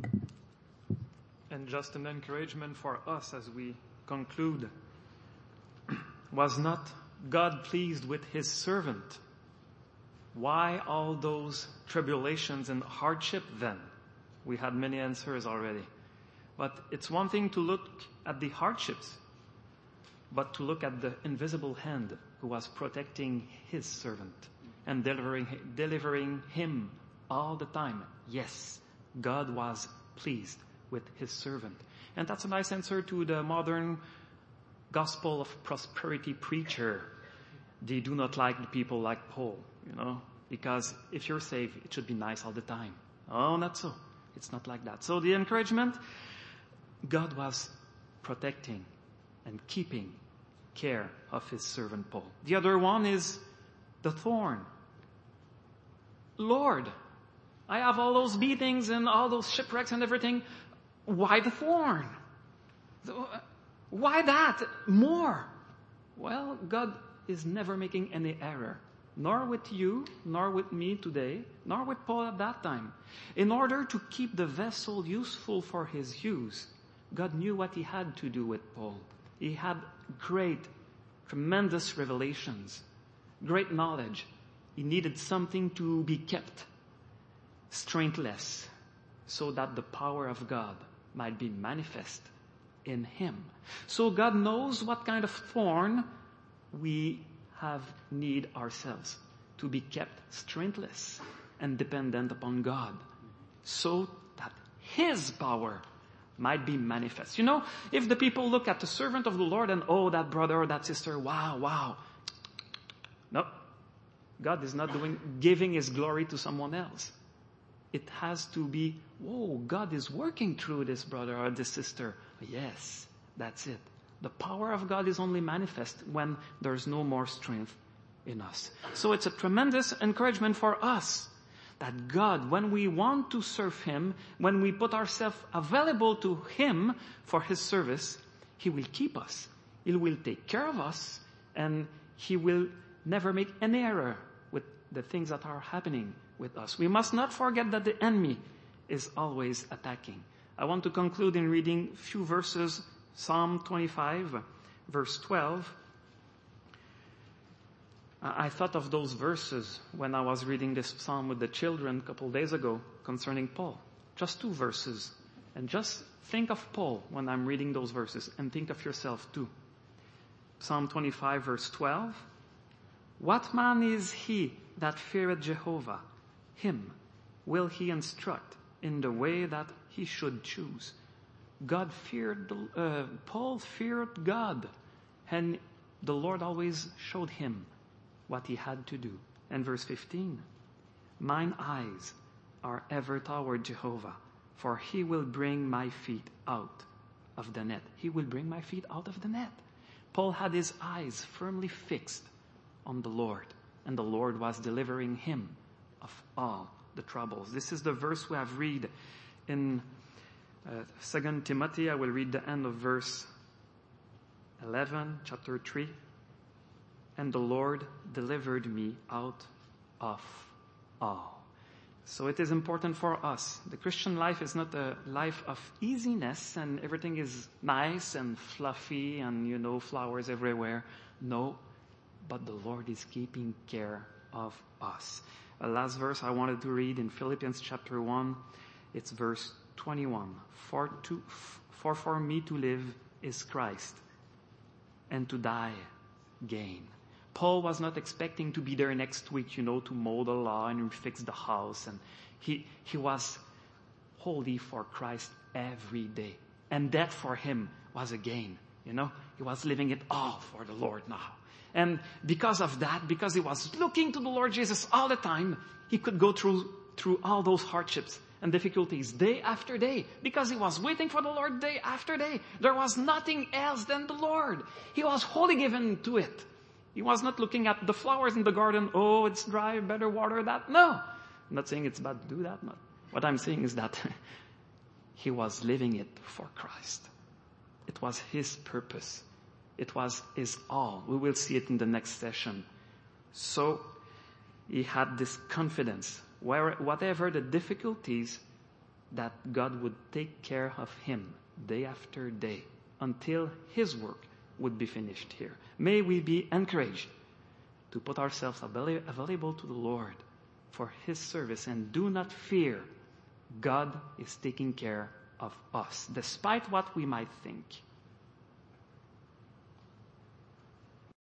And just an encouragement for us as we conclude. Was not God pleased with his servant? Why all those tribulations and hardship then? We had many answers already. But it's one thing to look at the hardships, but to look at the invisible hand who was protecting his servant and delivering him all the time. Yes, God was pleased with his servant. And that's a nice answer to the modern gospel of prosperity preacher. They do not like the people like Paul, because if you're saved, it should be nice all the time. Oh, not so. It's not like that. So the encouragement, God was protecting and keeping care of his servant Paul. The other one is the thorn. Lord, I have all those beatings and all those shipwrecks and everything. Why the thorn? Why that? More. Well, God is never making any error. Nor with you, nor with me today, nor with Paul at that time. In order to keep the vessel useful for his use, God knew what he had to do with Paul. He had great, tremendous revelations, great knowledge. He needed something to be kept strengthless so that the power of God might be manifest in him. So God knows what kind of thorn we have need ourselves to be kept strengthless and dependent upon God so that his power might be manifest. If the people look at the servant of the Lord and, oh, that brother or that sister, wow. No, God is not giving his glory to someone else. It has to be, whoa, God is working through this brother or this sister. Yes, that's it. The power of God is only manifest when there's no more strength in us. So it's a tremendous encouragement for us that God, when we want to serve him, when we put ourselves available to him for his service, he will keep us. He will take care of us, and he will never make any error with the things that are happening with us. We must not forget that the enemy is always attacking. I want to conclude in reading a few verses. Psalm 25, verse 12. I thought of those verses when I was reading this psalm with the children a couple days ago concerning Paul. Just 2 verses. And just think of Paul when I'm reading those verses, and think of yourself too. Psalm 25, verse 12. What man is he that feareth Jehovah? Him will he instruct in the way that he should choose. Paul feared God, and the Lord always showed him what he had to do. And verse 15, mine eyes are ever toward Jehovah, for he will bring my feet out of the net. He will bring my feet out of the net. Paul had his eyes firmly fixed on the Lord, and the Lord was delivering him of all the troubles. This is the verse we have read in 2 Timothy. I will read the end of verse 11, chapter 3. And the Lord delivered me out of all. So it is important for us. The Christian life is not a life of easiness and everything is nice and fluffy and, flowers everywhere. No, but the Lord is keeping care of us. A last verse I wanted to read in Philippians chapter 1. It's verse 21. For me to live is Christ, and to die gain. Paul was not expecting to be there next week, to mow the lawn and fix the house. And he was holy for Christ every day. And that for him was a gain, He was living it all for the Lord now. And because of that, because he was looking to the Lord Jesus all the time, he could go through all those hardships and difficulties day after day, because he was waiting for the Lord day after day. There was nothing else than the Lord. He was wholly given to it. He was not looking at the flowers in the garden. Oh, it's dry, better water that. No. I'm not saying it's bad to do that. No. What I'm saying is that he was living it for Christ. It was his purpose. It was his all. We will see it in the next session. So he had this confidence. Whatever the difficulties, that God would take care of him day after day until his work would be finished here. May we be encouraged to put ourselves available to the Lord for his service, and do not fear. God is taking care of us, despite what we might think.